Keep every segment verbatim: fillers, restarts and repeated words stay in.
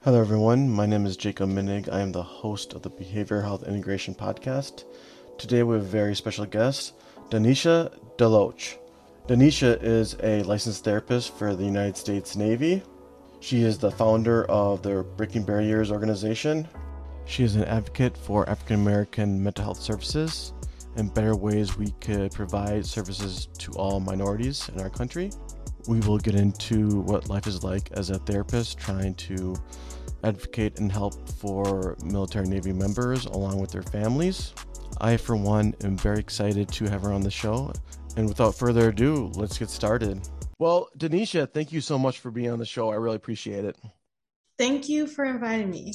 Hello, everyone. My name is Jacob Minig. I am the host of the Behavioral Health Integration Podcast. Today, we have a very special guest, Danisha Deloach. Danisha is a licensed therapist for the United States Navy. She is the founder of the Breaking Barriers organization. She is an advocate for African American mental health services and better ways we could provide services to all minorities in our country. We will get into what life is like as a therapist trying to advocate and help for military Navy members along with their families. I, for one, am very excited to have her on the show. And without further ado, let's get started. Well, Danisha, thank you so much for being on the show. I really appreciate it. Thank you for inviting me.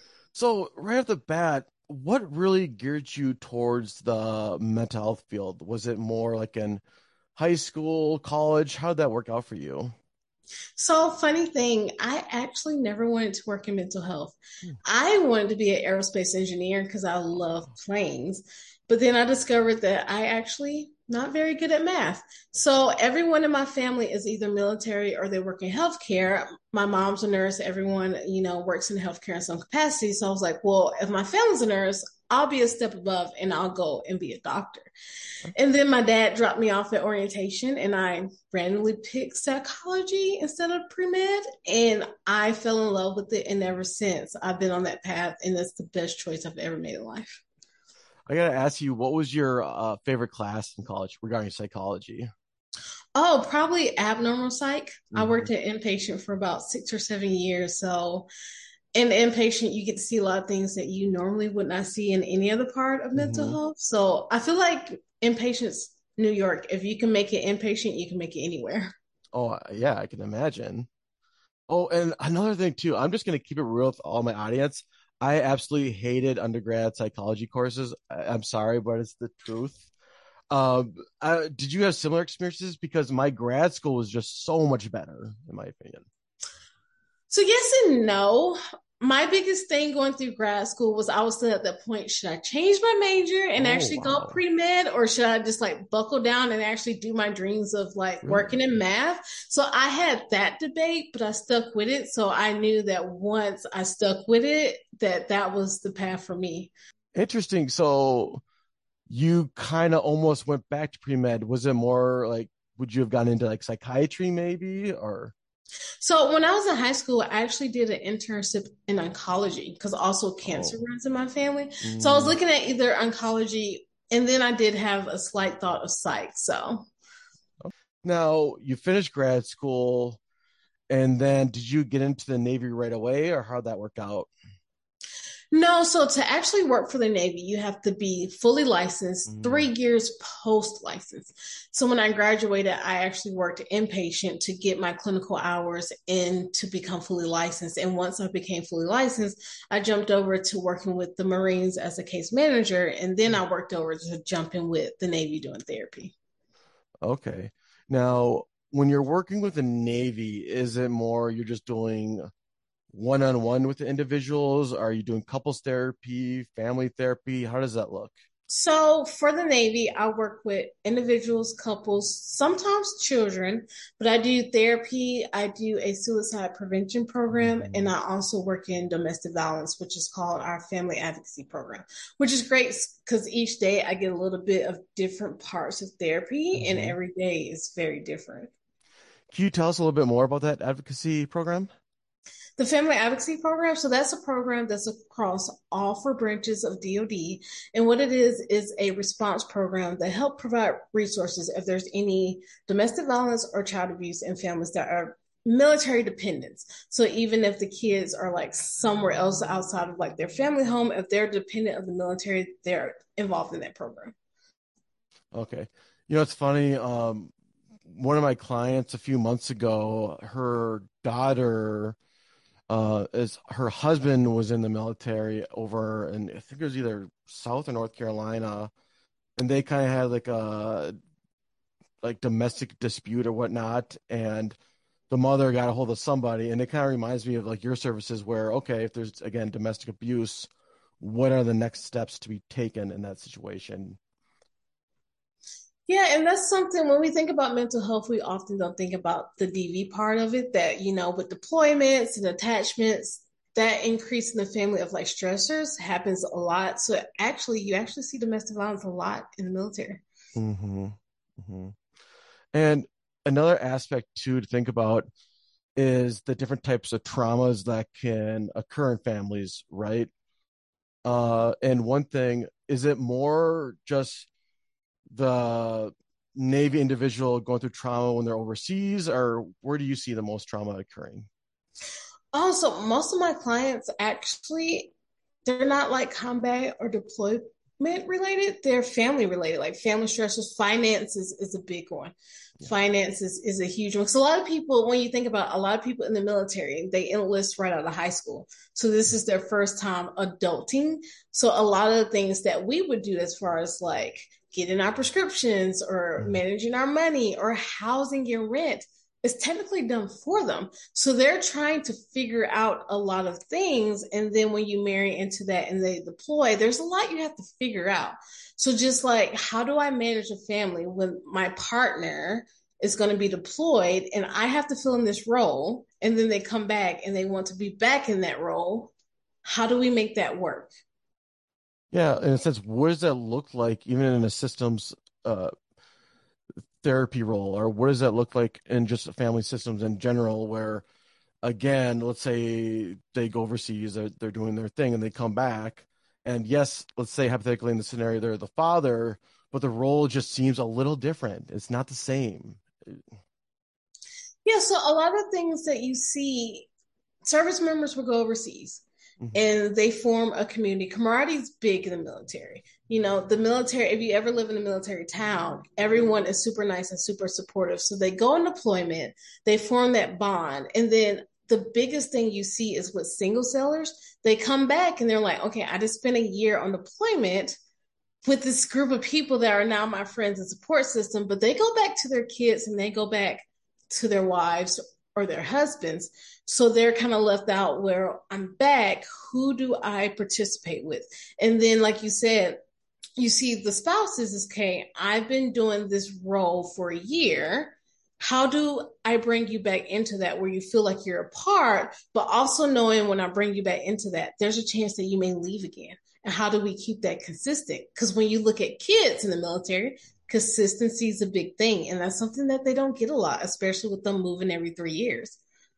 So, right off the bat, what really geared you towards the mental health field? Was it more like in high school, college? How did that work out for you? So, funny thing, I actually never wanted to work in mental health. I wanted to be an aerospace engineer because I love planes. But then I discovered that I actually not very good at math. So everyone in my family is either military or they work in healthcare. My mom's a nurse. Everyone, you know, works in healthcare in some capacity. So I was like, well, if my family's a nurse, I'll be a step above and I'll go and be a doctor. And then my dad dropped me off at orientation and I randomly picked psychology instead of pre-med. And I fell in love with it. And ever since I've been on that path and it's the best choice I've ever made in life. I gotta ask you, what was your uh, favorite class in college regarding psychology? Oh, probably abnormal psych. Mm-hmm. I worked Mhm. at inpatient for about six or seven years. So in inpatient, you get to see a lot of things that you normally would not see in any other part of mental Mhm. health. So I feel like inpatient's New York. If you can make it inpatient, you can make it anywhere. Oh, yeah, I can imagine. Oh, and another thing too, I'm just gonna keep it real with all my audience. I absolutely hated undergrad psychology courses. I, I'm sorry, but it's the truth. Um, I, did you have similar experiences? Because my grad school was just so much better, in my opinion. So yes and no. My biggest thing going through grad school was I was still at that point, should I change my major and Oh, actually go wow. pre-med or should I just like buckle down and actually do my dreams of like working Really? in math? So I had that debate, but I stuck with it. So I knew that once I stuck with it, that that was the path for me. Interesting. So you kind of almost went back to pre-med. Was it more like, would you have gone into like psychiatry maybe, or? So when I was in high school, I actually did an internship in oncology because also cancer Oh. runs in my family. So I was Mm. looking at either oncology and then I did have a slight thought of psych. So Now you finished grad school, and then did you get into the Navy right away, or how'd that work out? no, so to actually work for the Navy, you have to be fully licensed three Mm. years post license. So when I graduated, I actually worked inpatient to get my clinical hours and to become fully licensed. And once I became fully licensed, I jumped over to working with the Marines as a case manager. And then I worked over to jumping with the Navy doing therapy. Okay. Now, when you're working with the Navy, is it more you're just doing one-on-one with the individuals? Are you doing couples therapy, family therapy? How does that look? So for the Navy, I work with individuals, couples, sometimes children, but I do therapy. I do a suicide prevention program, and Mhm. I also work in domestic violence, which is called our family advocacy program, which is great because each day I get a little bit of different parts of therapy, and Mhm. every day is very different. Can you tell us a little bit more about that advocacy program? The Family Advocacy Program, so that's a program that's across all four branches of D O D. And what it is, is a response program that help provide resources if there's any domestic violence or child abuse in families that are military dependents. So even if the kids are like somewhere else outside of like their family home, if they're dependent of the military, they're involved in that program. Okay. You know, it's funny. Um, one of my clients a few months ago, her daughter, uh, is her husband was in the military over in, I think it was either South or North Carolina, and they kind of had like a like domestic dispute or whatnot, and the mother got a hold of somebody, and it kind of reminds me of like your services where, okay, if there's again domestic abuse, what are the next steps to be taken in that situation? Yeah, and that's something when we think about mental health, we often don't think about the D V part of it that, you know, with deployments and attachments, that increase in the family of like stressors happens a lot. So actually, you actually see domestic violence a lot in the military. Mm-hmm. Mm-hmm. And another aspect too to think about is the different types of traumas that can occur in families, right? Uh, and one thing, is it more just the Navy individual going through trauma when they're overseas, or where do you see the most trauma occurring? Also, most of my clients actually, they're not like combat or deployment related. They're family related, like family stressors. Finances is a big one. Yeah. Finances is a huge one. So a lot of people, when you think about a lot of people in the military, they enlist right out of high school. So this is their first time adulting. So a lot of the things that we would do as far as like getting our prescriptions or Mm-hmm. managing our money or housing and rent is technically done for them. So they're trying to figure out a lot of things. And then when you marry into that and they deploy, there's a lot you have to figure out. So just like, how do I manage a family when my partner is going to be deployed and I have to fill in this role and then they come back and they want to be back in that role? How do we make that work? Yeah, in a sense, what does that look like even in a systems uh, therapy role, or what does that look like in just family systems in general, where again, let's say they go overseas, they're, they're doing their thing and they come back. And yes, let's say hypothetically in the scenario, they're the father, but the role just seems a little different. It's not the same. Yeah, so a lot of things that you see, service members will go overseas Mm-hmm. and they form a community. Camaraderie is big in the military. You know, the military, if you ever live in a military town, everyone is super nice and super supportive. So they go on deployment, they form that bond. And then the biggest thing you see is with single sailors, they come back and they're like, okay, I just spent a year on deployment with this group of people that are now my friends and support system, but they go back to their kids and they go back to their wives or their husbands. So they're kind of left out where I'm back. Who do I participate with? And then, like you said, you see the spouses is, okay, I've been doing this role for a year. How do I bring you back into that where you feel like you're a part, but also knowing when I bring you back into that, there's a chance that you may leave again. And how do we keep that consistent? Because when you look at kids in the military, consistency is a big thing. And that's something that they don't get a lot, especially with them moving every three years.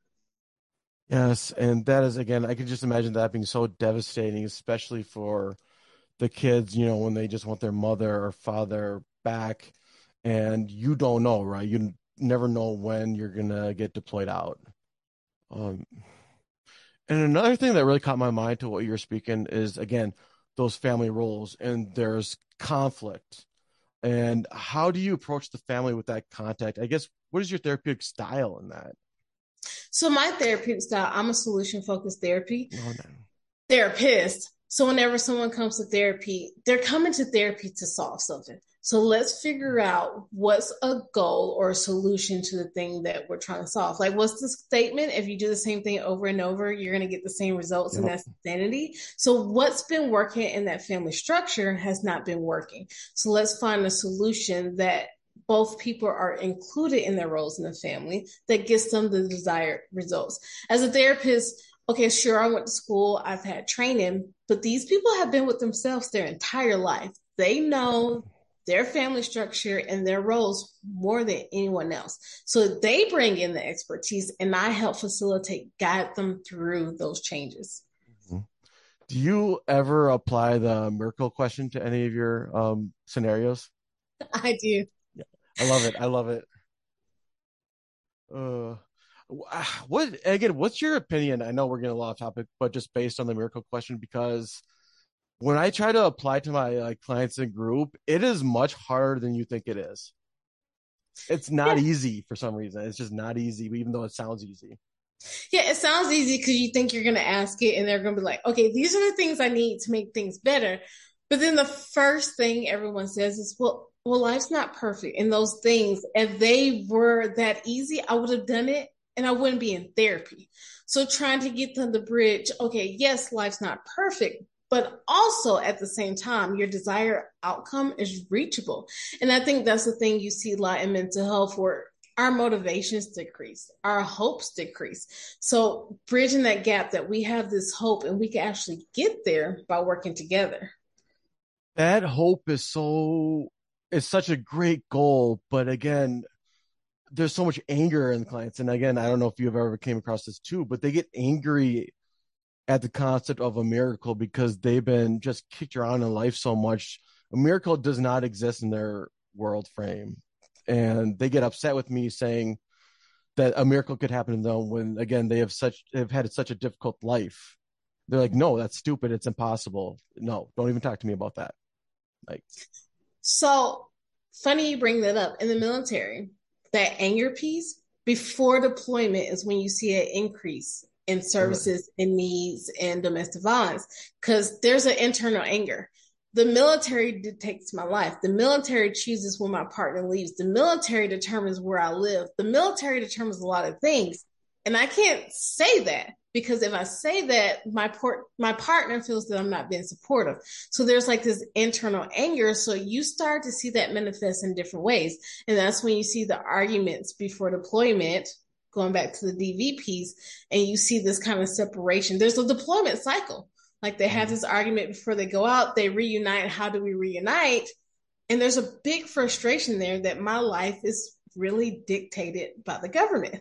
Yes, and that is again, I can just imagine that being so devastating, especially for the kids, you know, when they just want their mother or father back, and you don't know, right? You never know when you're gonna get deployed out. Um, and another thing that really caught my mind to what you're speaking is again, those family roles, and there's conflict. And how do you approach the family with that contact? I guess, what is your therapeutic style in that? So my therapeutic style, I'm a solution focused therapy Oh, no. therapist. So whenever someone comes to therapy, they're coming to therapy to solve something. So let's figure out what's a goal or a solution to the thing that we're trying to solve. Like, what's the statement? If you do the same thing over and over, you're going to get the same results, and Yep. that's insanity. So what's been working in that family structure has not been working. So let's find a solution that both people are included in their roles in the family that gets them the desired results. As a therapist, okay, sure, I went to school, I've had training, but these people have been with themselves their entire life. They know their family structure and their roles more than anyone else. So they bring in the expertise and I help facilitate, guide them through those changes. Mm-hmm. Do you ever apply the miracle question to any of your um, scenarios? I do. Yeah, I love it. I love it. Uh, what again? What's your opinion? I know we're getting a lot of topic, but just based on the miracle question, because when I try to apply to my like clients in group, it is much harder than you think it is. It's not Yeah. easy for some reason. It's just not easy, even though it sounds easy. Yeah, it sounds easy because you think you're going to ask it and they're going to be like, okay, these are the things I need to make things better. But then the first thing everyone says is, well, well, life's not perfect. And those things, if they were that easy, I would have done it and I wouldn't be in therapy. So trying to get them the bridge, okay, yes, life's not perfect, but also at the same time, your desired outcome is reachable. And I think that's the thing you see a lot in mental health where our motivations decrease, our hopes decrease. So bridging that gap that we have this hope and we can actually get there by working together. That hope is so, it's such a great goal. But again, there's so much anger in clients. And again, I don't know if you've ever came across this too, but they get angry at the concept of a miracle because they've been just kicked around in life so much. A miracle does not exist in their world frame. And they get upset with me saying that a miracle could happen to them when, again, they have such, have had such a difficult life. They're like, no, that's stupid. It's impossible. No, don't even talk to me about that. Like, so funny you bring that up. In the military, that anger piece before deployment is when you see an increase in services and needs and domestic violence because there's an internal anger. The military dictates my life. The military chooses when my partner leaves. The military determines where I live. The military determines a lot of things. And I can't say that because if I say that, my port, my partner feels that I'm not being supportive. So there's like this internal anger. So you start to see that manifest in different ways. And that's when you see the arguments before deployment, going back to the D V piece, and you see this kind of separation. There's a deployment cycle. Like they have this argument before they go out, they reunite. How do we reunite? And there's a big frustration there that my life is really dictated by the government.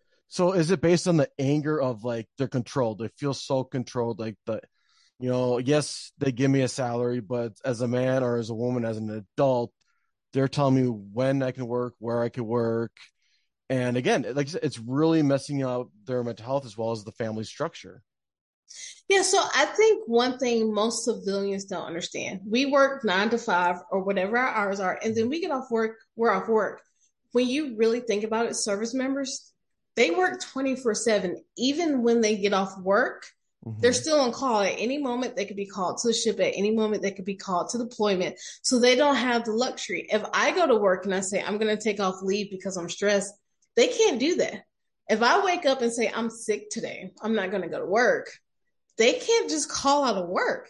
So is it based on the anger of like they're controlled? They feel so controlled. Like the, you know, yes, they give me a salary, but as a man or as a woman, as an adult, they're telling me when I can work, where I can work. And again, like I said, it's really messing up their mental health as well as the family structure. Yeah, so I think one thing most civilians don't understand, we work nine to five or whatever our hours are, and then we get off work, we're off work. When you really think about it, service members, they work twenty-four seven. Even when they get off work, mm-hmm. they're still on call. At any moment, they could be called to the ship. At any moment, they could be called to deployment. So they don't have the luxury. If I go to work and I say, I'm going to take off leave because I'm stressed, they can't do that. If I wake up and say, I'm sick today, I'm not going to go to work, they can't just call out of work.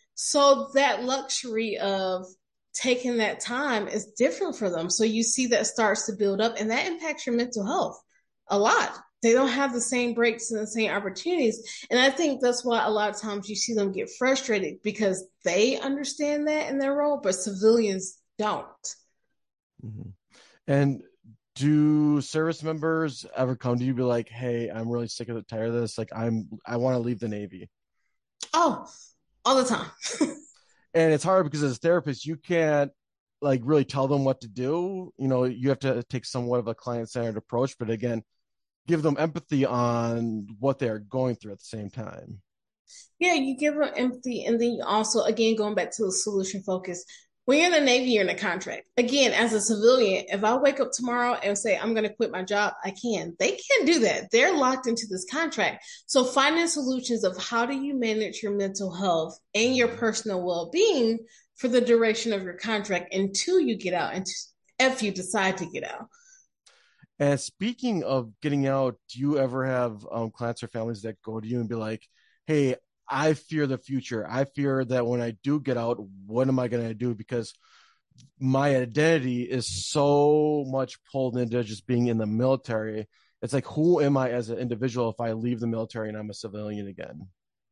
So that luxury of taking that time is different for them. So you see that starts to build up and that impacts your mental health a lot. They don't have the same breaks and the same opportunities. And I think that's why a lot of times you see them get frustrated because they understand that in their role, but civilians don't. Mm-hmm. And do service members ever come to you and be like, hey, I'm really sick of the tired of this. Like I'm, I want to leave the Navy. Oh, all the time. And it's hard because as a therapist, you can't like really tell them what to do. You know, you have to take somewhat of a client-centered approach, but again, give them empathy on what they're going through at the same time. Yeah, you give them empathy. And then you also, again, going back to the solution focus, when you're in the Navy, you're in a contract. Again, as a civilian, if I wake up tomorrow and say, I'm going to quit my job, I can. They can't do that. They're locked into this contract. So finding solutions of how do you manage your mental health and your personal well-being for the duration of your contract until you get out and if you decide to get out. And speaking of getting out, do you ever have um, clients or families that go to you and be like, hey, I fear the future. I fear that when I do get out, what am I going to do? Because my identity is so much pulled into just being in the military. It's like, who am I as an individual if I leave the military and I'm a civilian again?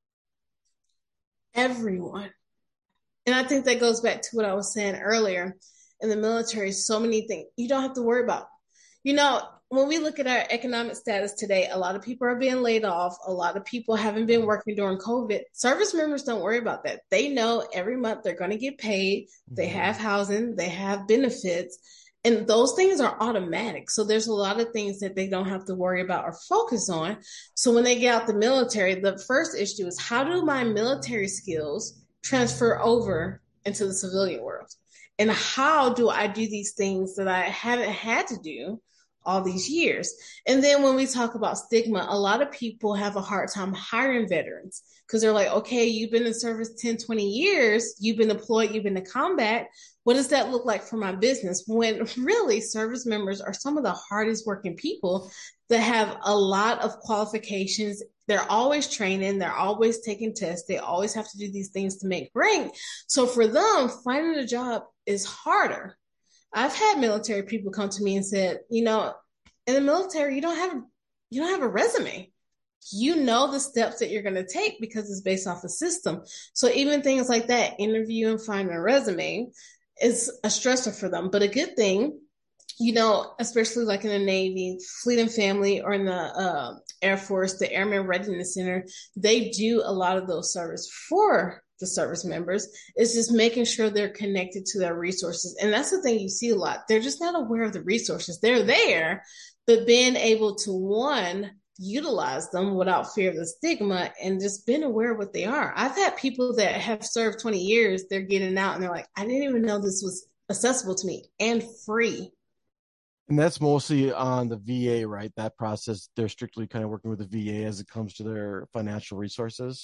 Everyone. And I think that goes back to what I was saying earlier. In the military, so many things you don't have to worry about. You know, when we look at our economic status today, a lot of people are being laid off. A lot of people haven't been working during COVID. Service members don't worry about that. They know every month they're going to get paid. They have housing. They have benefits. And those things are automatic. So there's a lot of things that they don't have to worry about or focus on. So when they get out the military, the first issue is how do my military skills transfer over into the civilian world? And how do I do these things that I haven't had to do all these years? And then when we talk about stigma, a lot of people have a hard time hiring veterans because they're like, okay, you've been in service ten, twenty years, you've been deployed, you've been to combat. What does that look like for my business? When really service members are some of the hardest working people that have a lot of qualifications. They're always training. They're always taking tests. They always have to do these things to make rank. So for them, finding a job is harder. I've had military people come to me and said, you know, In the military, you don't have you don't have a resume. You know the steps that you're going to take because it's based off a system. So even things like that, interview and finding a resume, is a stressor for them. But a good thing, you know, especially like in the Navy, Fleet and Family, or in the uh, Air Force, the Airman Readiness Center, they do a lot of those service for the service members. It's just making sure they're connected to their resources. And that's the thing you see a lot. They're just not aware of the resources. They're there, but being able to, one, utilize them without fear of the stigma and just being aware of what they are. I've had people that have served twenty years, they're getting out and they're like, I didn't even know this was accessible to me and free. And that's mostly on the V A, right? That process, they're strictly kind of working with the V A as it comes to their financial resources.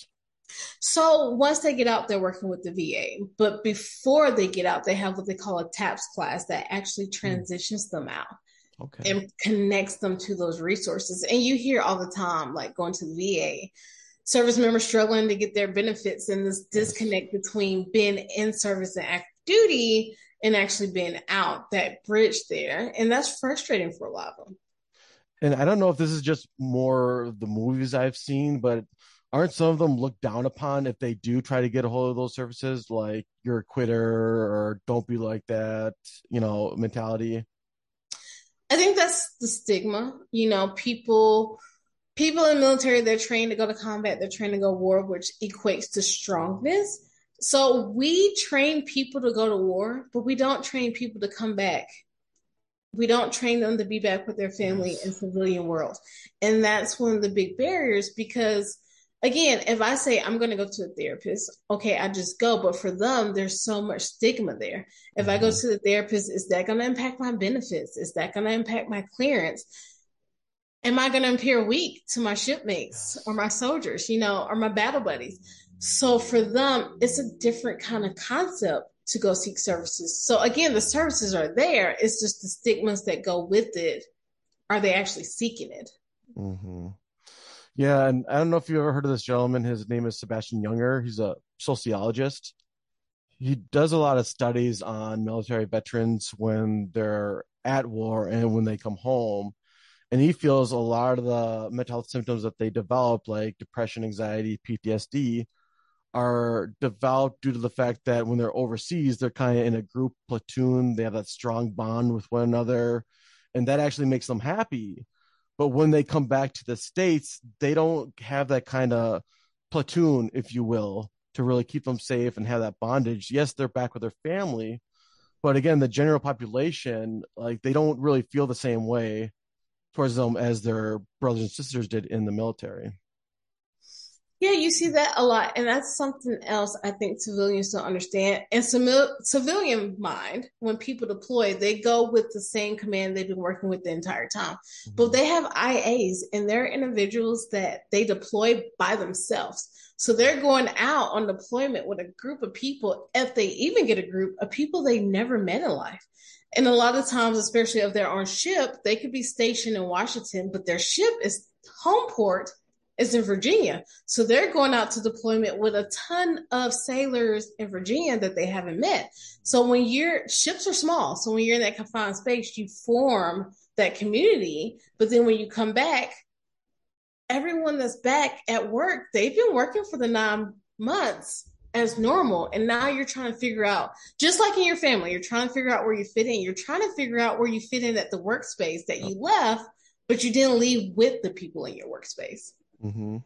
So once they get out, they're working with the V A. But before they get out, they have what they call a TAPS class that actually Hmm. transitions them out Okay. and connects them to those resources. And you hear all the time, like going to the V A, service members struggling to get their benefits, and this Yes. disconnect between being in service and active duty and actually being out, that bridge there. And that's frustrating for a lot of them. And I don't know if this is just more the movies I've seen, but aren't some of them looked down upon if they do try to get a hold of those services, like you're a quitter or don't be like that, you know, mentality? I think that's the stigma. You know, people people in the military, they're trained to go to combat, they're trained to go to war, which equates to strongness. So we train people to go to war, but we don't train people to come back. We don't train them to be back with their family in Yes. civilian world. And that's one of the big barriers because, again, if I say I'm going to go to a therapist, okay, I just go. But for them, there's so much stigma there. If I go Hmm. to the therapist, is that going to impact my benefits? Is that going to impact my clearance? Am I going to appear weak to my shipmates or Yes. my soldiers, you know, or my battle buddies? So for them, it's a different kind of concept to go seek services. So again, the services are there. It's just the stigmas that go with it. Are they actually seeking it? Hmm. Yeah, and I don't know if you ever heard of this gentleman. His name is Sebastian Younger. He's a sociologist. He does a lot of studies on military veterans when they're at war and when they come home. And he feels a lot of the mental health symptoms that they develop, like depression, anxiety, P T S D, are developed due to the fact that when they're overseas, they're kind of in a group platoon. They have that strong bond with one another, and that actually makes them happy. But when they come back to the States, they don't have that kind of platoon, if you will, to really keep them safe and have that bondage. Yes, they're back with their family, but again, the general population, like they don't really feel the same way towards them as their brothers and sisters did in the military. Yeah, you see that a lot. And that's something else I think civilians don't understand. In civilian mind, when people deploy, they go with the same command they've been working with the entire time. But Mhm. they have I As, and they're individuals that they deploy by themselves. So they're going out on deployment with a group of people, if they even get a group of people they never met in life. And a lot of times, especially if they're on ship, they could be stationed in Washington, but their ship is home port is in Virginia. So they're going out to deployment with a ton of sailors in Virginia that they haven't met. So when your ships are small, so when you're in that confined space, you form that community. But then when you come back, everyone that's back at work, they've been working for the nine months as normal. And now you're trying to figure out, just like in your family, you're trying to figure out where you fit in. You're trying to figure out where you fit in at the workspace that Yep. you left, but you didn't leave with the people in your workspace. Mm-hmm.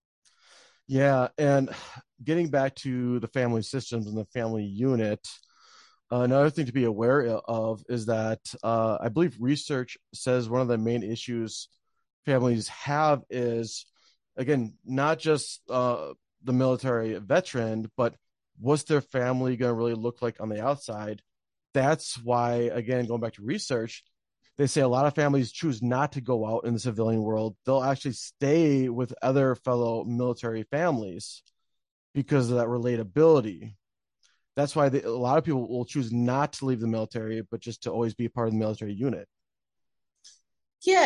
Yeah, and getting back to the family systems and the family unit, uh, another thing to be aware of is that uh, I believe research says one of the main issues families have is, again, not just uh, the military veteran, but what's their family going to really look like on the outside? That's why, again, going back to research, they say a lot of families choose not to go out in the civilian world. They'll actually stay with other fellow military families because of that relatability. That's why they, a lot of people will choose not to leave the military, but just to always be a part of the military unit. Yeah,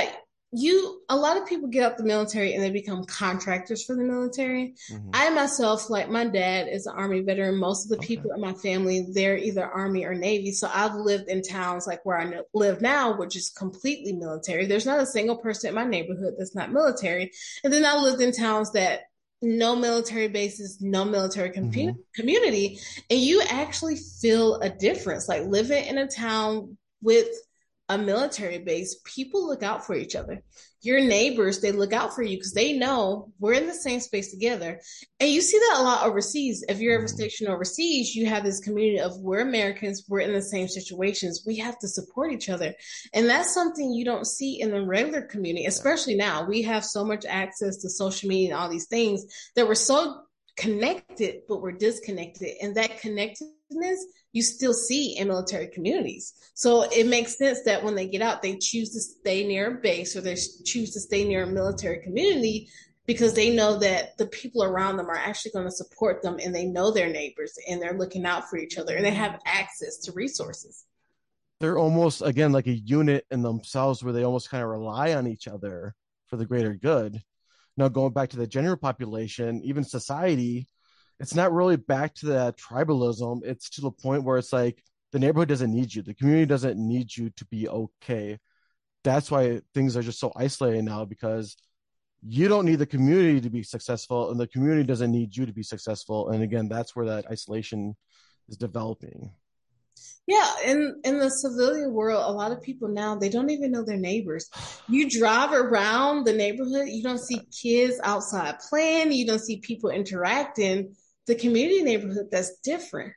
you a lot of people get out the military and they become contractors for the military. Hmm. I myself, like my dad is an Army veteran. Most of the Okay. people in my family, they're either Army or Navy. So I've lived in towns like where I live now, which is completely military. There's not a single person in my neighborhood that's not military. And then I lived in towns that no military bases, no military com- Hmm. community, and you actually feel a difference. Like living in a town with a military base, people look out for each other. Your neighbors, they look out for you because they know we're in the same space together. And you see that a lot overseas. If you're ever Hmm. stationed overseas, you have this community of we're Americans, we're in the same situations. We have to support each other. And that's something you don't see in the regular community, Yeah. especially now. We have so much access to social media and all these things that we're so connected, but we're disconnected. And that connectedness you still see in military communities. So it makes sense that when they get out, they choose to stay near a base or they choose to stay near a military community because they know that the people around them are actually going to support them and they know their neighbors and they're looking out for each other and they have access to resources. They're almost, again, like a unit in themselves where they almost kind of rely on each other for the greater good. Now, going back to the general population, even society, it's not really back to that tribalism. It's to the point where it's like the neighborhood doesn't need you, the community doesn't need you to be okay. That's why things are just so isolated now, because you don't need the community to be successful, and the community doesn't need you to be successful. And again, that's where that isolation is developing. Yeah, in in the civilian world, a lot of people now they don't even know their neighbors. You drive around the neighborhood, you don't see kids outside playing, you don't see people interacting. The community neighborhood, that's different.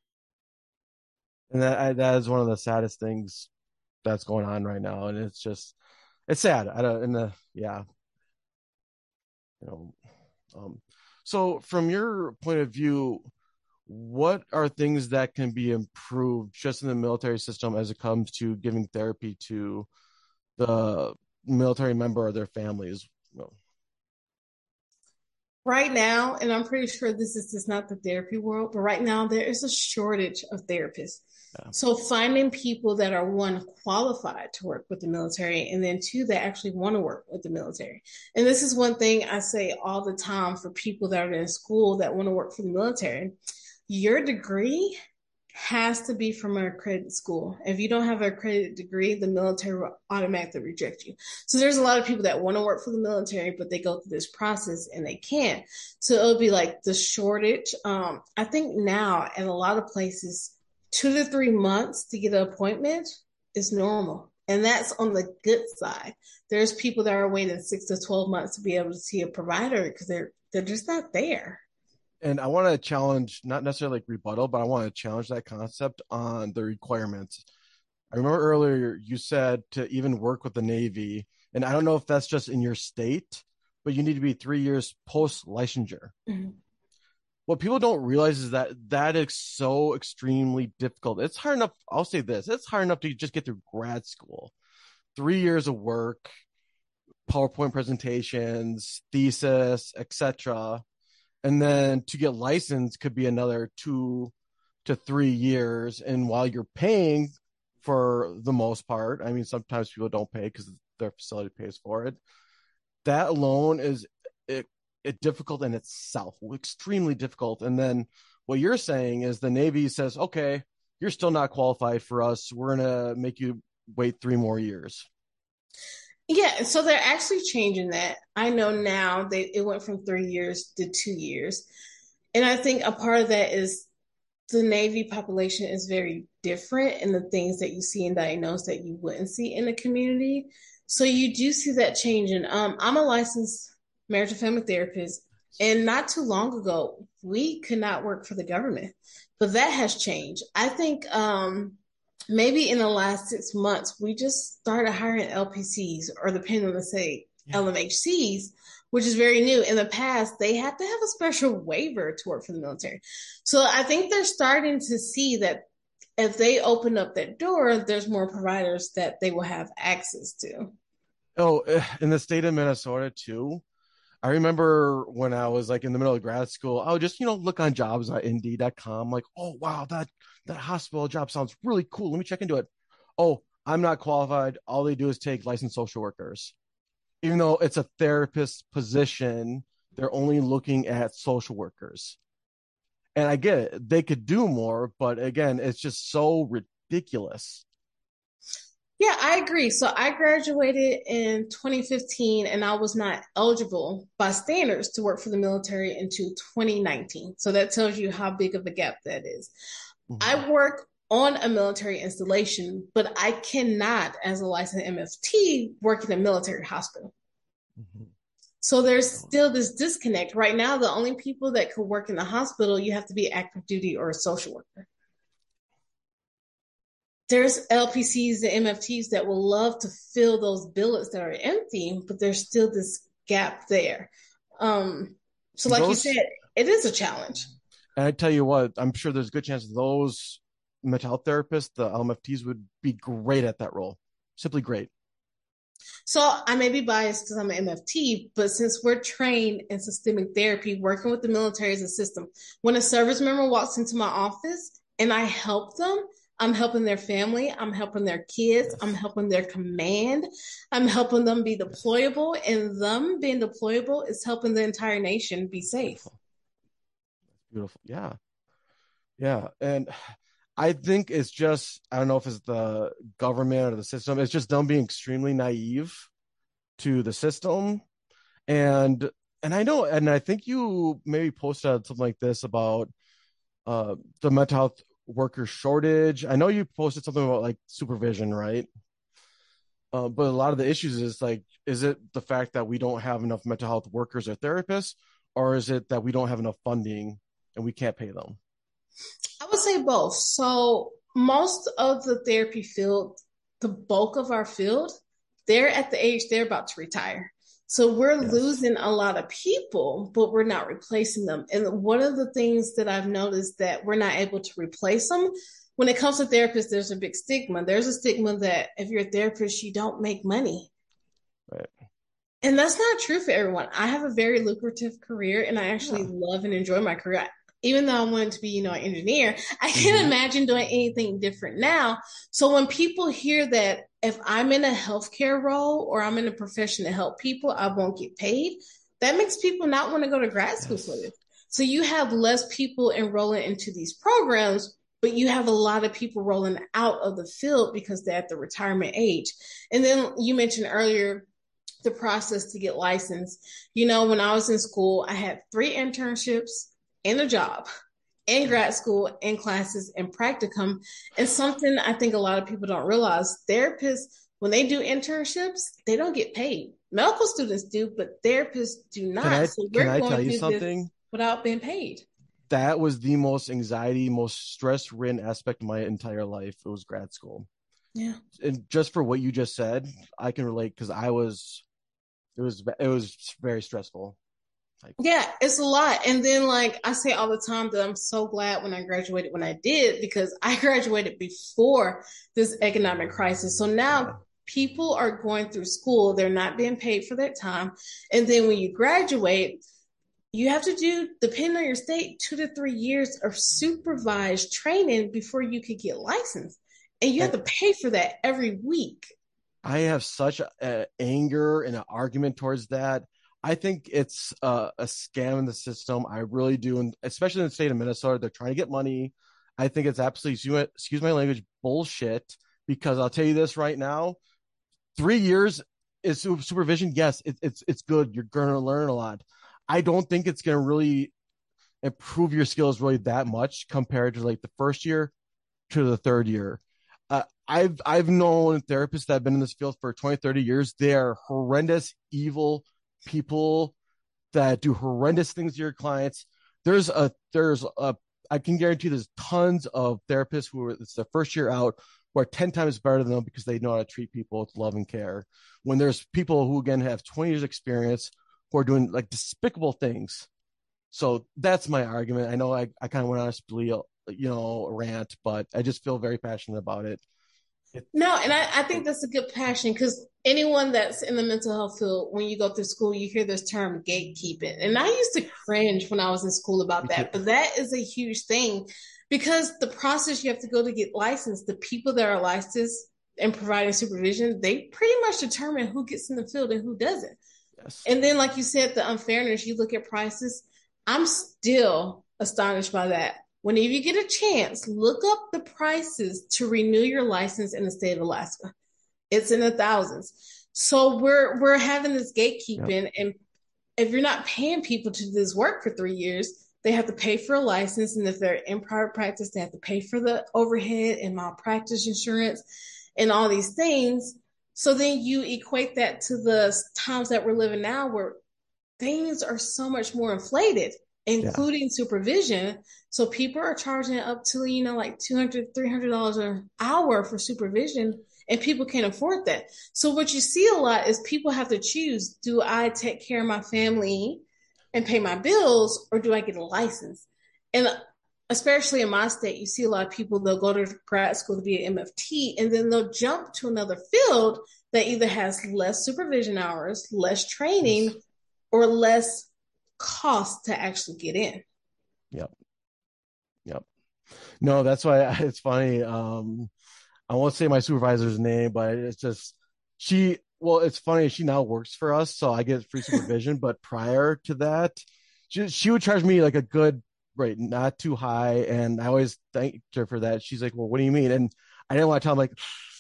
And that I, that is one of the saddest things that's going on right now, and it's just it's sad. I don't, in the yeah, you know. Um, so from your point of view, what are things that can be improved just in the military system as it comes to giving therapy to the military member or their families? Well, Right now, and I'm pretty sure this is just not the therapy world, but right now there is a shortage of therapists. yeah. So finding people that are one qualified to work with the military and then two that actually want to work with the military. And this is one thing I say all the time for people that are in school that want to work for the military. Your degree has to be from an accredited school. If you don't have an accredited degree, the military will automatically reject you. So there's a lot of people that want to work for the military, but they go through this process and they can't. So it'll be like the shortage. Um, I think now in a lot of places, two to three months to get an appointment is normal. And that's on the good side. There's people that are waiting six to twelve months to be able to see a provider because they're they're just not there. And I want to challenge, not necessarily like rebuttal, but I want to challenge that concept on the requirements. I remember earlier you said to even work with the Navy, and I don't know if that's just in your state, but you need to be three years post licensure. Mm-hmm. What people don't realize is that that is so extremely difficult. It's hard enough. I'll say this: it's hard enough to just get through grad school, three years of work, PowerPoint presentations, thesis, et cetera. And then to get licensed could be another two to three years. And while you're paying for the most part, I mean, sometimes people don't pay because their facility pays for it. That alone is it, it difficult in itself, extremely difficult. And then what you're saying is the Navy says, okay, you're still not qualified for us. We're going to make you wait three more years. Yeah, so they're actually changing that. I know now they it went from three years to two years. And I think a part of that is the Navy population is very different in the things that you see and diagnose that you wouldn't see in the community. So you do see that changing. Um, I'm a licensed marriage and family therapist, and not too long ago, we could not work for the government, but that has changed. I think um, maybe in the last six months, we just started hiring L P Cs or depending on the say Yeah. L M H Cs, which is very new. In the past, they had to have a special waiver to work for the military. So I think they're starting to see that if they open up that door, there's more providers that they will have access to. Oh, eh, in the state of Minnesota too. I remember when I was like in the middle of grad school, I would just, you know, look on jobs on Indeed dot com, like, oh wow, that that hospital job sounds really cool. Let me check into it. Oh, I'm not qualified. All they do is take licensed social workers. even though it's a therapist position, they're only looking at social workers. And I get it, they could do more, but again, it's just so ridiculous. Yeah, I agree. So I graduated in twenty fifteen and I was not eligible by standards to work for the military until twenty nineteen. So that tells you how big of a gap that is. Mm-hmm. I work on a military installation, but I cannot, as a licensed M F T, work in a military hospital. Mm-hmm. So there's still this disconnect. Right now, the only people that could work in the hospital, you have to be active duty or a social worker. There's L P Cs and M F Ts that will love to fill those billets that are empty, but there's still this gap there. Um, so, like you said, Those, it is a challenge. and I tell you what, I'm sure there's a good chance those mental health therapists, the L M F Ts, would be great at that role. Simply great. So I may be biased because I'm an M F T, but since we're trained in systemic therapy, working with the military as a system, when a service member walks into my office and I help them, I'm helping their family, I'm helping their kids, I'm Yes. helping their command, I'm helping them be Yes. deployable, and them being deployable is helping the entire nation be safe. Beautiful. Beautiful. Yeah. Yeah. And I think it's just, I don't know if it's the government or the system, it's just them being extremely naive to the system. And and I know, and I think you maybe posted something like this about uh the mental health worker shortage. I know you posted something about like supervision, right? Uh, but a lot of the issues is like, is it the fact that we don't have enough mental health workers or therapists, or is it that we don't have enough funding and we can't pay them? I would say both. So most of the therapy field, the bulk of our field, they're at the age they're about to retire. So we're Yes. losing a lot of people, but we're not replacing them. And one of the things that I've noticed that we're not able to replace them. When it comes to therapists, there's a big stigma. There's a stigma that if you're a therapist, you don't make money. Right. And that's not true for everyone. I have a very lucrative career and I actually Yeah. love and enjoy my career. Even though I wanted to be, you know, an engineer, I can't Mm-hmm. imagine doing anything different now. So when people hear that if I'm in a healthcare role or I'm in a profession to help people, I won't get paid, that makes people not want to go to grad school for Yes. this. So you have less people enrolling into these programs, but you have a lot of people rolling out of the field because they're at the retirement age. And then you mentioned earlier the process to get licensed. You know, when I was in school, I had three internships and a job in grad school, in classes, and practicum. And something I think a lot of people don't realize, therapists, when they do internships, they don't get paid. Medical students do, but therapists do Can not. I So can we're I going tell you through this something? without being paid. That was the most anxiety, most stress ridden aspect of my entire life. It was grad school. Yeah. And just for what you just said, I can relate because I was it was it was very stressful. Like, Yeah, it's a lot. And then, like I say all the time, that I'm so glad when I graduated when I did, because I graduated before this economic crisis. So yeah. now people are going through school, they're not being paid for their time. And then when you graduate, you have to do, depending on your state, two to three years of supervised training before you could get licensed. And you have And to pay for that every week. I have such a, a anger and an argument towards that. I think it's uh, a scam in the system. I really do, and especially in the state of Minnesota, they're trying to get money. I think it's absolutely, excuse my language, bullshit. Because I'll tell you this right now: three years is supervision. Yes, it, it's it's good. You're gonna learn a lot. I don't think it's gonna really improve your skills really that much compared to like the first year to the third year. Uh, I've I've known therapists that have been in this field for twenty, thirty years. They are horrendous, evil people that do horrendous things to your clients. There's a there's a I can guarantee there's tons of therapists who are it's their first year out who are ten times better than them because they know how to treat people with love and care. When there's people who again have twenty years experience who are doing like despicable things. So that's my argument. I know I, I kind of went on a spiel, you know, a rant, but I just feel very passionate about it. It, No, and I, I think it that's a good passion because anyone that's in the mental health field, when you go through school, you hear this term gatekeeping. And I used to cringe when I was in school about me too. that, but that is a huge thing because the process you have to go to get licensed, the people that are licensed and providing supervision, they pretty much determine who gets in the field and who doesn't. Yes. And then, like you said, the unfairness, you look at prices, I'm still astonished by that. Whenever you get a chance, look up the prices to renew your license in the state of Alaska. It's in the thousands. So we're we're having this Yep. gatekeeping, and if you're not paying people to do this work for three years, they have to pay for a license, and if they're in private practice, they have to pay for the overhead and malpractice insurance and all these things. So then you equate that to the times that we're living now, where things are so much more inflated, Yeah. including supervision. So people are charging up to, you know, like two hundred dollars, three hundred dollars an hour for supervision, and people can't afford that. So what you see a lot is people have to choose, do I take care of my family and pay my bills, or do I get a license? And especially in my state, you see a lot of people, they'll go to grad school to be an M F T, and then they'll jump to another field that either has less supervision hours, less training, Yes. or less cost to actually get in. Yep. Yep. No, that's why it's funny. Um, I won't say my supervisor's name, but it's just she. Well, it's funny. She now works for us, so I get free supervision. But prior to that, she she would charge me like a good rate, not too high, and I always thanked her for that. She's like, "Well, what do you mean?" And I didn't want to tell him like,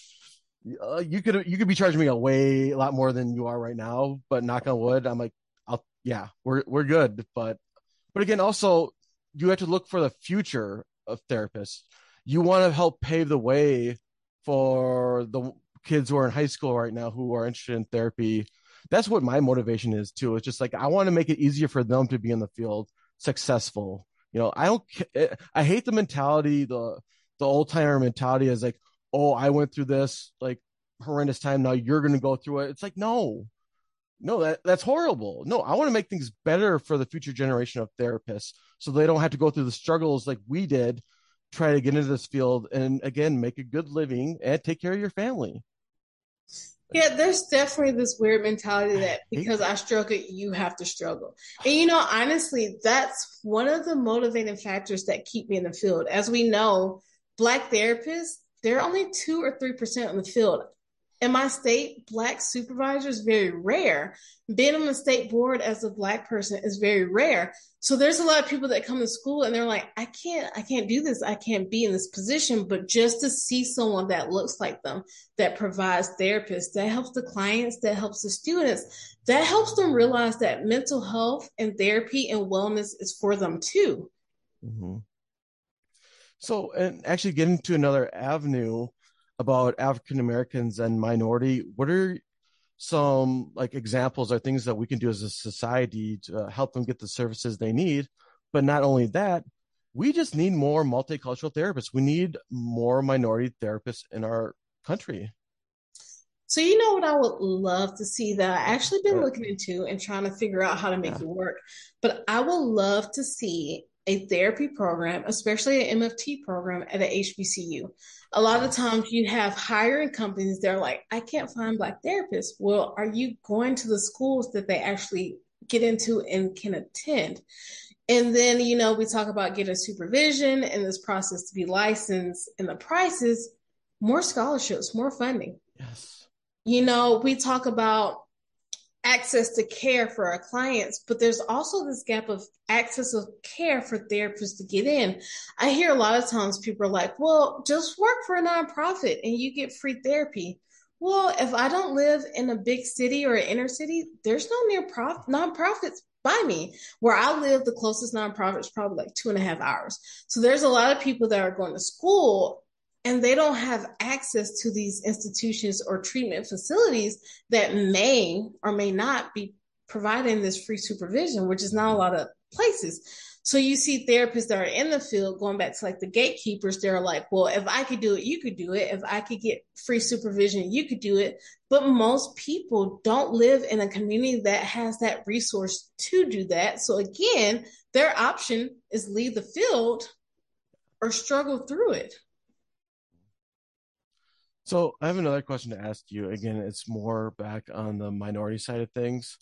uh, "You could you could be charging me a way a lot more than you are right now." But knock on wood, I'm like, "I'll yeah, we're we're good." But but again, also you have to look for the future of therapists. You want to help pave the way for the kids who are in high school right now who are interested in therapy. That's what my motivation is too. It's just like I want to make it easier for them to be in the field, successful. You know, I don't. I hate the mentality, the the old timer mentality is like, oh, I went through this like horrendous time. Now you're going to go through it. It's like no, no, that that's horrible. No, I want to make things better for the future generation of therapists so they don't have to go through the struggles like we did, try to get into this field and again make a good living and take care of your family. Like, Yeah, there's definitely this weird mentality I that hate because I that. struggle, you have to struggle. And you know, honestly, that's one of the motivating factors that keep me in the field. As we know, Black therapists, they're only two or three percent in the field. In my state, Black supervisors very rare. Being on the state board as a Black person is very rare. So there's a lot of people that come to school and they're like, I can't, I can't do this. I can't be in this position. But just to see someone that looks like them, that provides therapists, that helps the clients, that helps the students, that helps them realize that mental health and therapy and wellness is for them too. Mm-hmm. So, and actually getting to another avenue about African Americans and minority, what are some like examples or things that we can do as a society to uh, help them get the services they need? But not only that, we just need more multicultural therapists. We need more minority therapists in our country. So you know what I would love to see that I actually been Uh, looking into and trying to figure out how to make yeah. it work. But I would love to see a therapy program, especially an M F T program at a H B C U. A lot of Yes. times you have hiring companies, they're like, I can't find Black therapists. Well, are you going to the schools that they actually get into and can attend? And then, you know, we talk about getting supervision and this process to be licensed and the prices, more scholarships, more funding. Yes. You know, we talk about access to care for our clients, but there's also this gap of access of care for therapists to get in. I hear a lot of times people are like, well, just work for a nonprofit and you get free therapy. Well, if I don't live in a big city or an inner city, there's no near prof- nonprofits by me. Where I live, the closest nonprofit is probably like two and a half hours. So there's a lot of people that are going to school and they don't have access to these institutions or treatment facilities that may or may not be providing this free supervision, which is not a lot of places. So you see therapists that are in the field going back to like the gatekeepers. They're like, well, if I could do it, you could do it. If I could get free supervision, you could do it. But most people don't live in a community that has that resource to do that. So again, their option is leave the field or struggle through it. So I have another question to ask you. Again, it's more back on the minority side of things.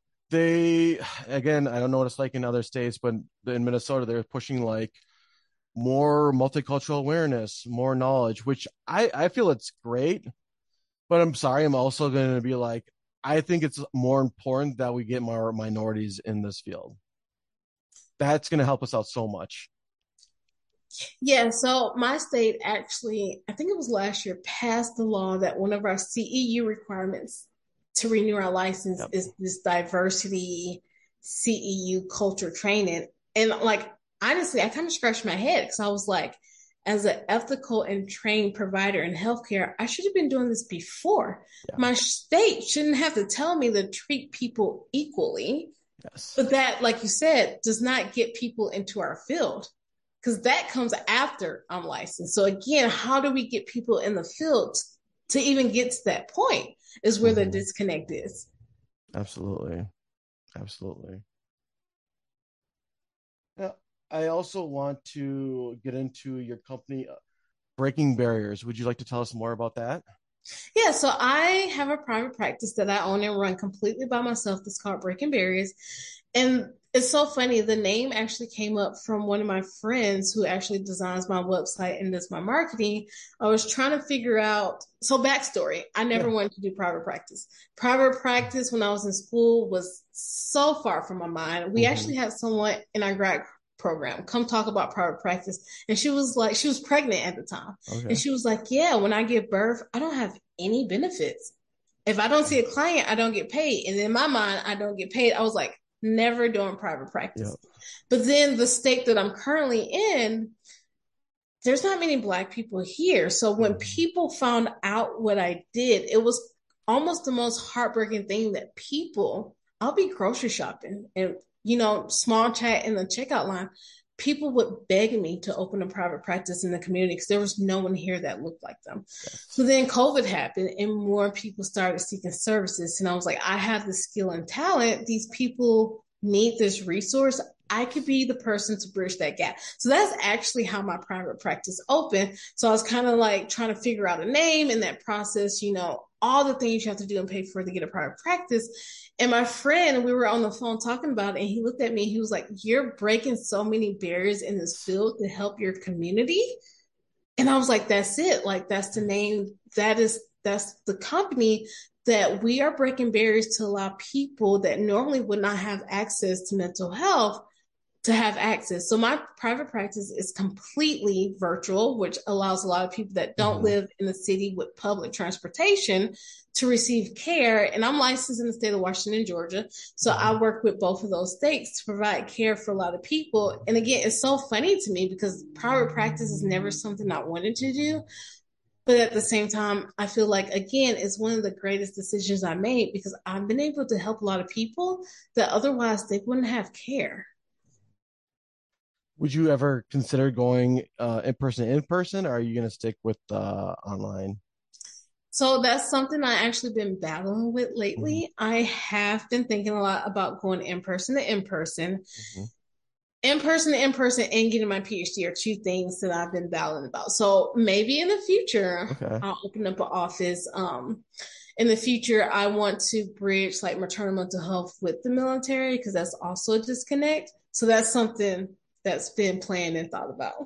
They, again, I don't know what it's like in other states, but in Minnesota, they're pushing like more multicultural awareness, more knowledge, which I, I feel it's great. But I'm sorry, I'm also going to be like, I think it's more important that we get more minorities in this field. That's going to help us out so much. Yeah, so my state actually, I think it was last year, passed the law that one of our C E U requirements to renew our license Yep. is this diversity C E U culture training. And like, honestly, I kind of scratched my head because I was like, as an ethical and trained provider in healthcare, I should have been doing this before. Yeah. My state shouldn't have to tell me to treat people equally. Yes. But that, like you said, does not get people into our field because that comes after I'm licensed. So again, how do we get people in the field to even get to that point is where mm-hmm. the disconnect is. Absolutely. Absolutely. Now, I also want to get into your company, Breaking Barriers. Would you like to tell us more about that? Yeah, so I have a private practice that I own and run completely by myself that's called Breaking Barriers. And it's so funny. The name actually came up from one of my friends who actually designs my website and does my marketing. I was trying to figure out, so backstory, I never yeah. wanted to do private practice. Private practice when I was in school was so far from my mind. We mm-hmm. actually had someone in our grad program come talk about private practice. And she was like, she was pregnant at the time. Okay. And she was like, yeah, when I give birth, I don't have any benefits. If I don't see a client, I don't get paid. And in my mind, I don't get paid. I was like, never doing private practice. Yep. But then the state that I'm currently in, there's not many Black people here. So when people found out what I did, it was almost the most heartbreaking thing that people, I'll be grocery shopping and, you know, small chat in the checkout line, people would beg me to open a private practice in the community because there was no one here that looked like them. Yes. So then COVID happened and more people started seeking services. And I was like, I have the skill and talent. These people need this resource. I could be the person to bridge that gap. So that's actually how my private practice opened. So I was kind of like trying to figure out a name in that process, you know, all the things you have to do and pay for to get a private practice. And my friend, we were on the phone talking about it, and he looked at me, he was like, you're breaking so many barriers in this field to help your community. And I was like, that's it. Like, that's the name. That is, that's the company that we are breaking barriers to allow people that normally would not have access to mental health to have access. So my private practice is completely virtual, which allows a lot of people that don't mm-hmm. live in the city with public transportation to receive care. And I'm licensed in the state of Washington, Georgia. So mm-hmm. I work with both of those states to provide care for a lot of people. And again, it's so funny to me because private practice is never something I wanted to do. But at the same time, I feel like, again, it's one of the greatest decisions I made because I've been able to help a lot of people that otherwise they wouldn't have care. Would you ever consider going uh, in person, in person, or are you going to stick with uh, online? So that's something I actually been battling with lately. Mm-hmm. I have been thinking a lot about going in person to in person. Mm-hmm. In person to in person and getting my PhD are two things that I've been battling about. So maybe in the future, okay. I'll open up an office. Um, in the future, I want to bridge like maternal mental health with the military because that's also a disconnect. So that's something that's been planned and thought about.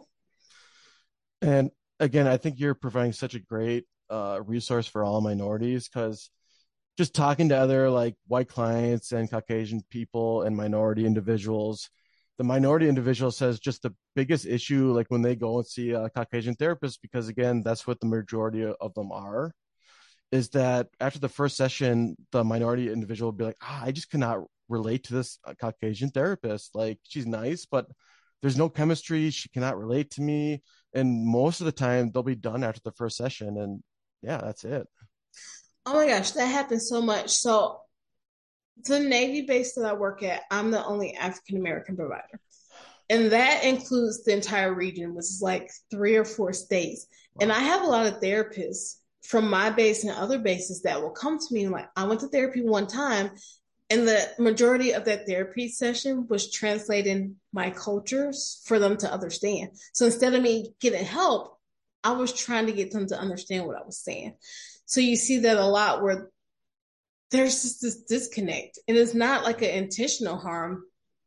And again, I think you're providing such a great uh, resource for all minorities because just talking to other like white clients and Caucasian people and minority individuals, the minority individual says just the biggest issue, like when they go and see a Caucasian therapist, because again, that's what the majority of them are, is that after the first session, the minority individual will be like, ah, I just cannot relate to this Caucasian therapist. Like, she's nice, but there's no chemistry. She cannot relate to me. And most of the time they'll be done after the first session. And yeah, that's it. Oh my gosh, that happens so much. So the Navy base that I work at, I'm the only African-American provider. And that includes the entire region, which is like three or four states. Wow. And I have a lot of therapists from my base and other bases that will come to me and like, I went to therapy one time. And the majority of that therapy session was translating my cultures for them to understand. So instead of me getting help, I was trying to get them to understand what I was saying. So you see that a lot where there's just this disconnect. And it's not like an intentional harm.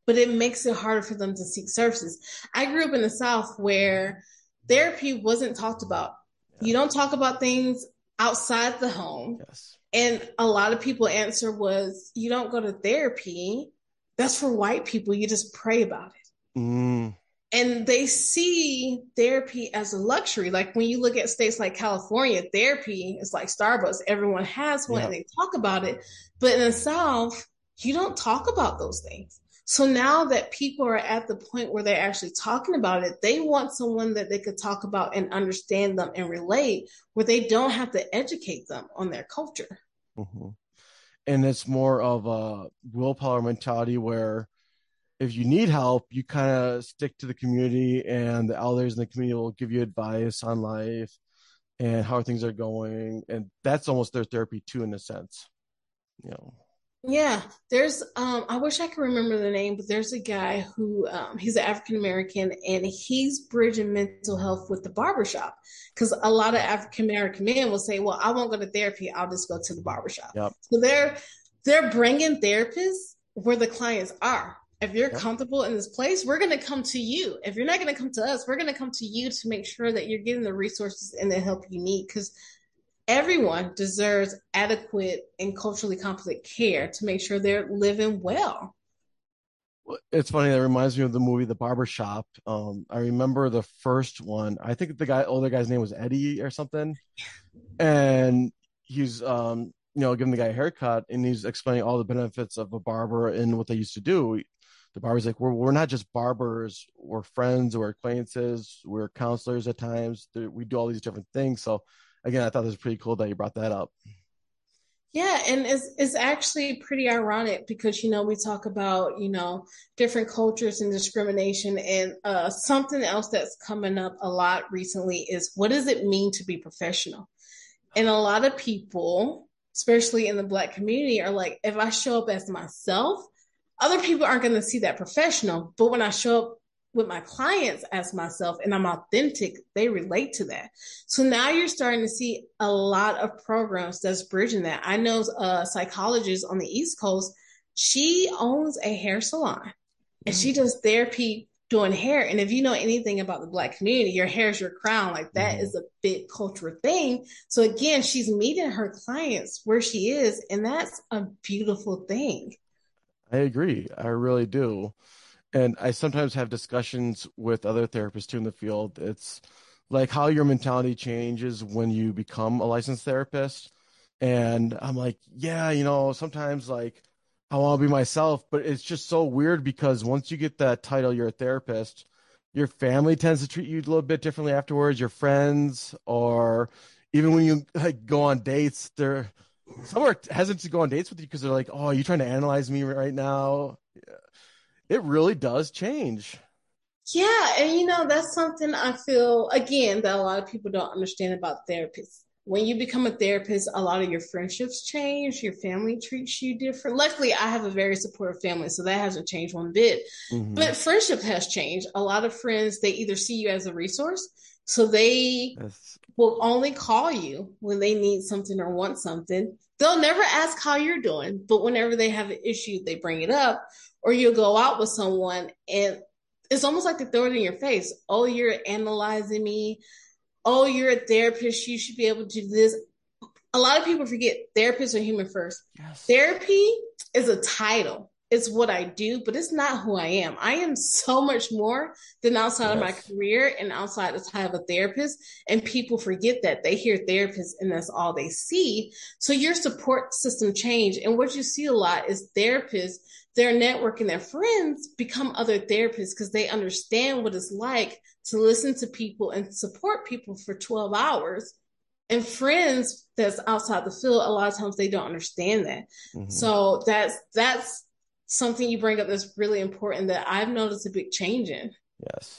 but it makes it harder for them to seek services. I grew up in the South where therapy wasn't talked about. Yeah. You don't talk about things outside the home. Yes. And a lot of people answer was, you don't go to therapy. That's for white people. You just pray about it. Mm. And they see therapy as a luxury. Like when you look at states like California, therapy is like Starbucks. Everyone has one, yeah, and they talk about it. But in the South, you don't talk about those things. So now that people are at the point where they're actually talking about it, they want someone that they could talk about and understand them and relate, where they don't have to educate them on their culture. Mm-hmm. And it's more of a willpower mentality where if you need help, you kind of stick to the community, and the elders in the community will give you advice on life and how things are going. And that's almost their therapy too, in a sense, you know. Yeah, there's um I wish I could remember the name, but there's a guy who um he's an African American and he's bridging mental health with the barbershop. Because a lot of African American men will say, well, I won't go to therapy, I'll just go to the barbershop. Yep. So they're they're bringing therapists where the clients are. If you're Yep. comfortable in this place, we're going to come to you. If you're not going to come to us, we're going to come to you to make sure that you're getting the resources and the help you need. Because everyone deserves adequate and culturally competent care to make sure they're living well. It's funny, that reminds me of the movie The Barbershop. Um, I remember the first one. I think the guy, older guy's name was Eddie or something. And he's, um, you know, giving the guy a haircut, and he's explaining all the benefits of a barber and what they used to do. The barber's like, we're, we're not just barbers, we're friends, we're acquaintances, we're counselors at times. We do all these different things. So again, I thought it was pretty cool that you brought that up. Yeah, and it's it's actually pretty ironic because, you know, we talk about, you know, different cultures and discrimination, and uh, something else that's coming up a lot recently is, what does it mean to be professional? And a lot of people, especially in the Black community, are like, if I show up as myself, other people aren't going to see that professional. But when I show up with my clients as myself and I'm authentic, they relate to that. So now you're starting to see a lot of programs that's bridging that. I know a psychologist on the East Coast, she owns a hair salon and she does therapy doing hair. And if you know anything about the Black community, your hair is your crown. Like that mm-hmm. is a big cultural thing. So again, she's meeting her clients where she is, and that's a beautiful thing. I agree. I really do. And I sometimes have discussions with other therapists too in the field. It's like how your mentality changes when you become a licensed therapist. And I'm like, yeah, you know, sometimes like I want to be myself, but it's just so weird because once you get that title, you're a therapist, your family tends to treat you a little bit differently afterwards, your friends, or even when you like go on dates, they're some are hesitant to go on dates with you because they're like, oh, are you trying to analyze me right now? Yeah. It really does change. Yeah. And, you know, that's something I feel, again, that a lot of people don't understand about therapists. When you become a therapist, a lot of your friendships change. Your family treats you different. Luckily, I have a very supportive family, so that hasn't changed one bit. Mm-hmm. But friendship has changed. A lot of friends, they either see you as a resource, so they yes. will only call you when they need something or want something. They'll never ask how you're doing, but whenever they have an issue, they bring it up. Or you'll go out with someone and it's almost like they throw it in your face. Oh, you're analyzing me. Oh, you're a therapist. You should be able to do this. A lot of people forget therapists are human first. Yes. Therapy is a title. It's what I do, but it's not who I am. I am so much more than outside yes. of my career and outside the title of a therapist. And people forget that. They hear therapist and that's all they see. So your support system change. And what you see a lot is therapists, their network and their friends become other therapists because they understand what it's like to listen to people and support people for twelve hours. And friends that's outside the field, a lot of times they don't understand that. Mm-hmm. So that's that's something you bring up that's really important that I've noticed a big change in. Yes.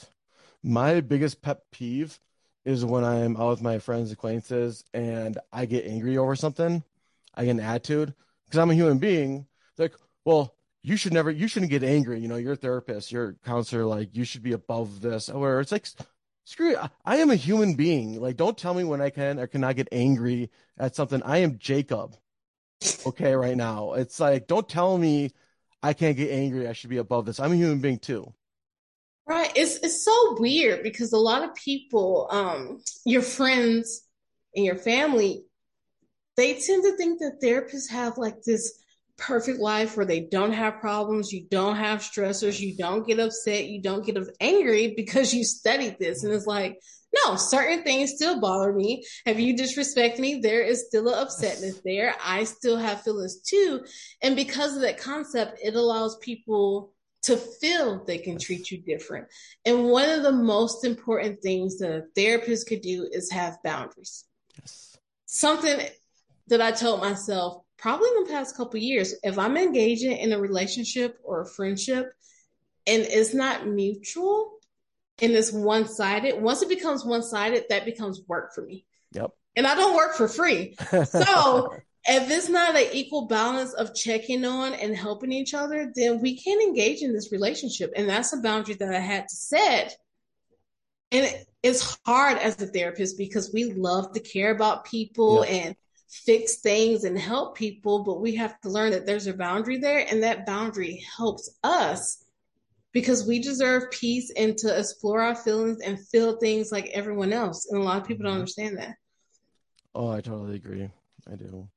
My biggest pet peeve is when I'm out with my friends, acquaintances, and I get angry over something. I get an attitude because I'm a human being. Like, well, you should never, you shouldn't get angry. You know, you're a therapist, you're a counselor, like you should be above this. Where it's like, screw it. I am a human being. Like, don't tell me when I can or cannot get angry at something. I am Jacob. Okay. Right now. It's like, don't tell me I can't get angry. I should be above this. I'm a human being too. Right. It's it's so weird because a lot of people, um, your friends and your family, they tend to think that therapists have like this perfect life where they don't have problems, you don't have stressors, you don't get upset, you don't get angry because you studied this. And it's like, no, certain things still bother me. If you disrespect me, there is still an upsetness Yes. there. I still have feelings too. And because of that concept, it allows people to feel they can Yes. treat you different. And one of the most important things that a therapist could do is have boundaries. Yes. Something that I told myself probably in the past couple of years, if I'm engaging in a relationship or a friendship and it's not mutual and it's one sided, once it becomes one sided, that becomes work for me. Yep. And I don't work for free. So if it's not an equal balance of checking on and helping each other, then we can't engage in this relationship. And that's a boundary that I had to set. And it's hard as a therapist because we love to care about people Yep. and fix things and help people, but we have to learn that there's a boundary there, and that boundary helps us because we deserve peace and to explore our feelings and feel things like everyone else. And a lot of people don't Mhm. understand that. Oh, I totally agree. I do.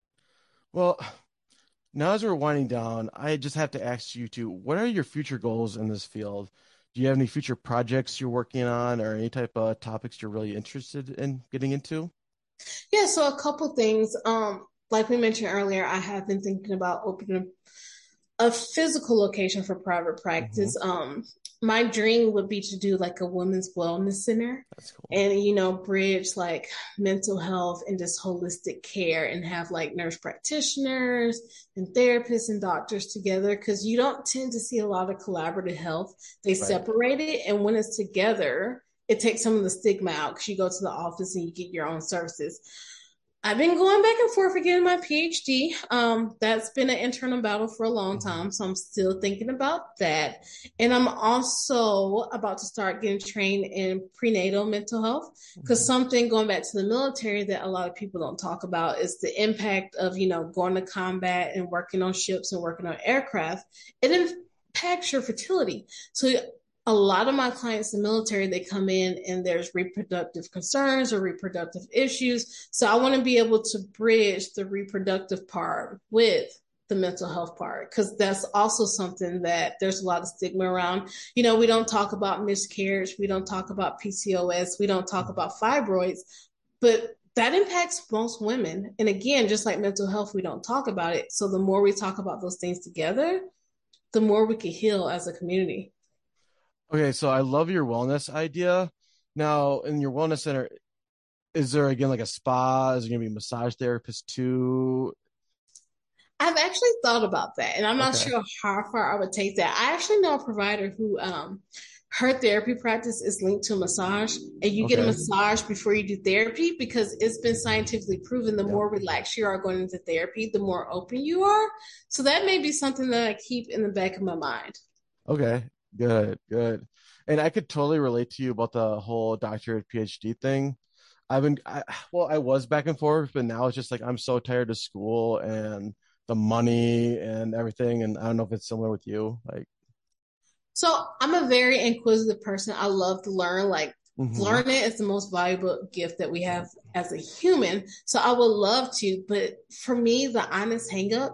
Well, now as we're winding down, I just have to ask you two, what are your future goals in this field? Do you have any future projects you're working on or any type of topics you're really interested in getting into? Yeah, so a couple things. Um, like we mentioned earlier, I have been thinking about opening a physical location for private Hmm. practice. Um, my dream would be to do like a women's wellness center That's cool. and, you know, bridge like mental health and just holistic care and have like nurse practitioners and therapists and doctors together because you don't tend to see a lot of collaborative health. They Right. separate it, and when it's together, it takes some of the stigma out because you go to the office and you get your own services. I've been going back and forth again my PhD. Um, that's been an internal battle for a long Hmm. time, so I'm still thinking about that. And I'm also about to start getting trained in prenatal mental health because Hmm. something going back to the military that a lot of people don't talk about is the impact of you know going to combat and working on ships and working on aircraft. It impacts your fertility. So a lot of my clients in the military, they come in and there's reproductive concerns or reproductive issues. So I want to be able to bridge the reproductive part with the mental health part because that's also something that there's a lot of stigma around. You know, we don't talk about miscarriage, we don't talk about P C O S, we don't talk Hmm. about fibroids, but that impacts most women. And again, just like mental health, we don't talk about it. So the more we talk about those things together, the more we can heal as a community. Okay, so I love your wellness idea. Now, in your wellness center, is there again like a spa? Is there gonna be a massage therapist too? I've actually thought about that, and I'm not Okay. sure how far I would take that. I actually know a provider who, um, her therapy practice is linked to a massage, and you get a Okay. massage before you do therapy because it's been scientifically proven the Yep. more relaxed you are going into therapy, the more open you are. So that may be something that I keep in the back of my mind. Okay. Good. Good. And I could totally relate to you about the whole doctorate PhD thing. I've been, I, well, I was back and forth, but now it's just like I'm so tired of school and the money and everything. And I don't know if it's similar with you. Like, So I'm a very inquisitive person. I love to learn. Like hmm. learning is the most valuable gift that we have as a human. So I would love to, but for me, the honest hangup,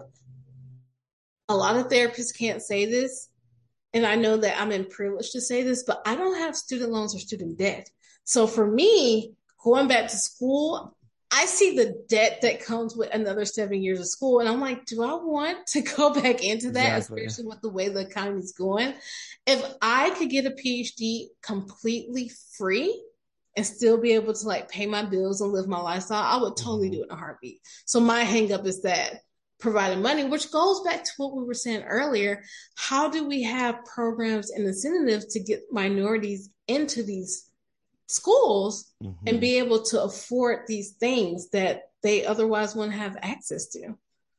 a lot of therapists can't say this, and I know that I'm in privilege to say this, but I don't have student loans or student debt. So for me, going back to school, I see the debt that comes with another seven years of school. And I'm like, do I want to go back into that, Exactly. especially with the way the economy is going? If I could get a PhD completely free and still be able to like pay my bills and live my lifestyle, I would totally Hmm. do it in a heartbeat. So my hang up is that providing money, which goes back to what we were saying earlier. How do we have programs and incentives to get minorities into these schools and Hmm. be able to afford these things that they otherwise wouldn't have access to?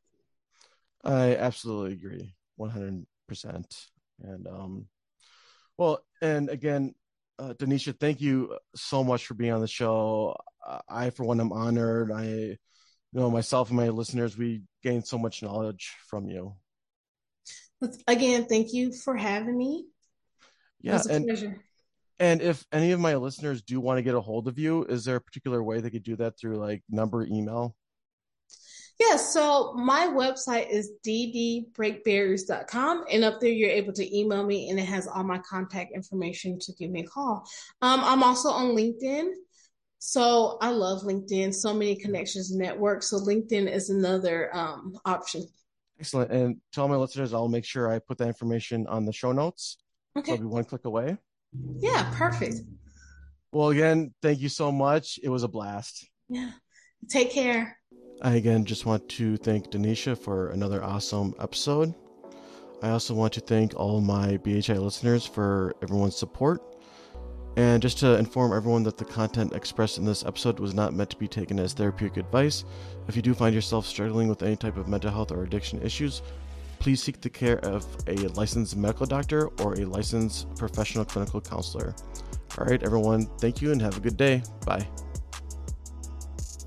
I absolutely agree. one hundred percent. And, um, well, and again, uh, Denisha, thank you so much for being on the show. I, for one, am honored. I, you know, myself and my listeners, we gained so much knowledge from you. Again, thank you for having me. It Yeah, was a and pleasure. and if any of my listeners do want to get a hold of you, is there a particular way they could do that through like number, email? Yeah, so my website is d d break barriers dot com, and up there you're able to email me, and it has all my contact information to give me a call. Um, I'm also on LinkedIn, so I love LinkedIn. So many connections, network. So LinkedIn is another um, option. Excellent. And to all my listeners, I'll make sure I put that information on the show notes. So Okay, I'll be one click away. yeah, perfect. Well, again, thank you so much. It was a blast. Yeah, take care. I again just want to thank Denisha for another awesome episode. I also want to thank all my B H I listeners for everyone's support. And just to inform everyone that the content expressed in this episode was not meant to be taken as therapeutic advice. If you do find yourself struggling with any type of mental health or addiction issues, please seek the care of a licensed medical doctor or a licensed professional clinical counselor. All right, everyone, thank you and have a good day. Bye.